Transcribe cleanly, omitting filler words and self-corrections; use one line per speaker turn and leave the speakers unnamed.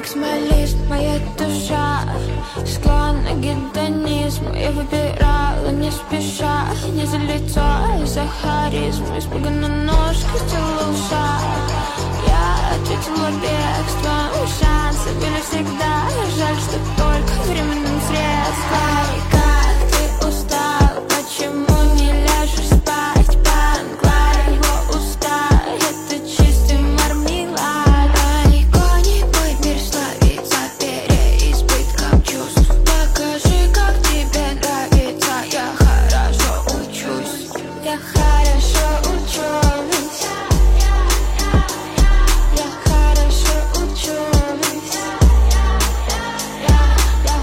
как смолист, моя душа склонна к гедонизму. Я выбирала не спеша, не за лицо, а за харизму. Испуганно ножкой сделала шаг, я ответила бегством. Шансы были всегда, жаль, что только временным средством.